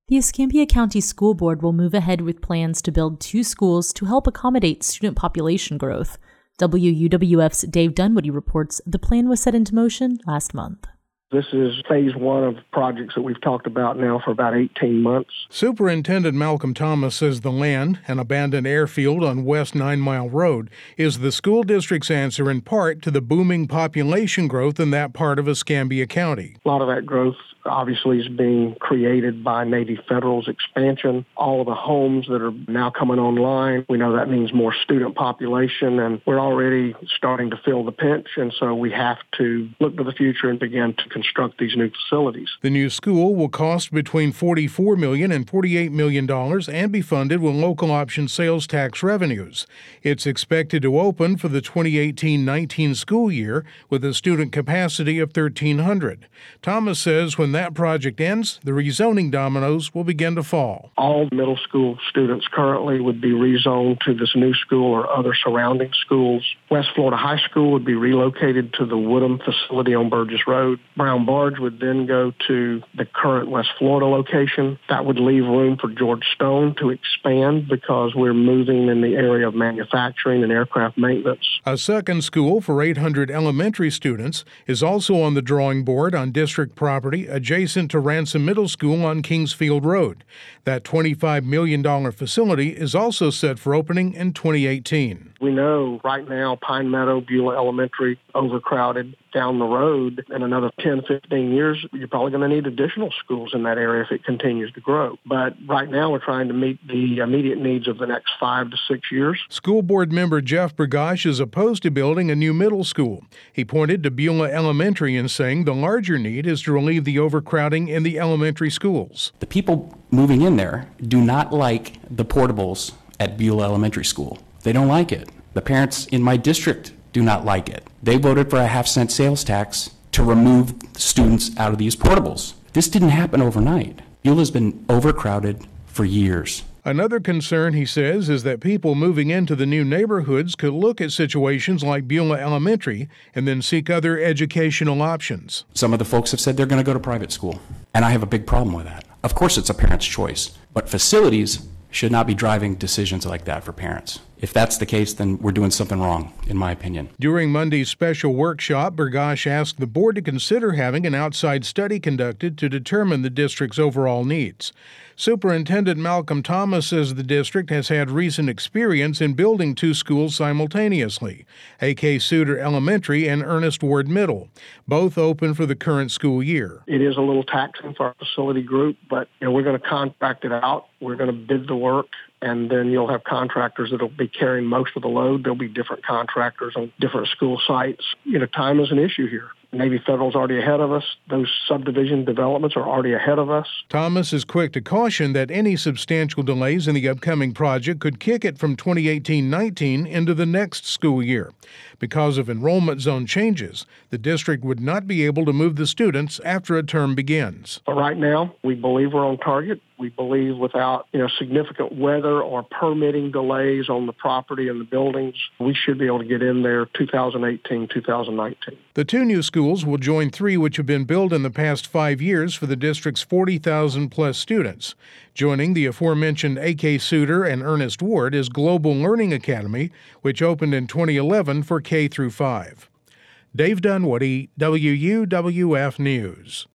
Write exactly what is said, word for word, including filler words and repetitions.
The Escambia County School Board will move ahead with plans to build two schools to help accommodate student population growth. W U W F's Dave Dunwoody reports the plan was set into motion last month. This is phase one of projects that we've talked about now for about eighteen months. Superintendent Malcolm Thomas says the land, an abandoned airfield on West Nine Mile Road, is the school district's answer in part to the booming population growth in that part of Escambia County. A lot of that growth obviously is being created by Navy Federal's expansion. All of the homes that are now coming online, we know that means more student population, and we're already starting to feel the pinch, and so we have to look to the future and begin to construct these new facilities. The new school will cost between forty-four million dollars and forty-eight million dollars and be funded with local option sales tax revenues. It's expected to open for the twenty eighteen nineteen school year with a student capacity of thirteen hundred. Thomas says when that project ends, the rezoning dominoes will begin to fall. All middle school students currently would be rezoned to this new school or other surrounding schools. West Florida High School would be relocated to the Woodham facility on Burgess Road. Brown Barge would then go to the current West Florida location. That would leave room for George Stone to expand because we're moving in the area of manufacturing and aircraft maintenance. A second school for eight hundred elementary students is also on the drawing board on district property adjacent to Ransom Middle School on Kingsfield Road. That twenty-five million dollars facility is also set for opening in twenty eighteen. We know right now Pine Meadow, Beulah Elementary, overcrowded. Down the road in another ten, fifteen years, you're probably going to need additional schools in that area if it continues to grow. But right now we're trying to meet the immediate needs of the next five to six years. School board member Jeff Bergosh is opposed to building a new middle school. He pointed to Beulah Elementary and saying the larger need is to relieve the overcrowding in the elementary schools. The people moving in there do not like the portables at Beulah Elementary School. They don't like it. The parents in my district do not like it. They voted for a half cent sales tax to remove students out of these portables. This didn't happen overnight. Beulah's been overcrowded for years. Another concern, he says, is that people moving into the new neighborhoods could look at situations like Beulah Elementary and then seek other educational options. Some of the folks have said they're going to go to private school, and I have a big problem with that. Of course, it's a parent's choice, but facilities should not be driving decisions like that for parents. If that's the case, then we're doing something wrong, in my opinion. During Monday's special workshop, Bergosh asked the board to consider having an outside study conducted to determine the district's overall needs. Superintendent Malcolm Thomas says the district has had recent experience in building two schools simultaneously, A K Suter Elementary and Ernest Ward Middle, both open for the current school year. It is a little taxing for our facility group, but you know, we're going to contract it out. We're going to bid the work, and then you'll have contractors that will be carrying most of the load. There'll be different contractors on different school sites. You know, time is an issue here. Navy Federal's already ahead of us. Those subdivision developments are already ahead of us. Thomas is quick to caution that any substantial delays in the upcoming project could kick it from twenty eighteen nineteen into the next school year. Because of enrollment zone changes, the district would not be able to move the students after a term begins. But right now, we believe we're on target. We believe without, you know, significant weather or permitting delays on the property and the buildings, we should be able to get in there two thousand eighteen, two thousand nineteen. The two new schools will join three which have been built in the past five years for the district's forty thousand plus students. Joining the aforementioned A K Suter and Ernest Ward is Global Learning Academy, which opened in twenty eleven for K through five. Dave Dunwoody, W U W F News.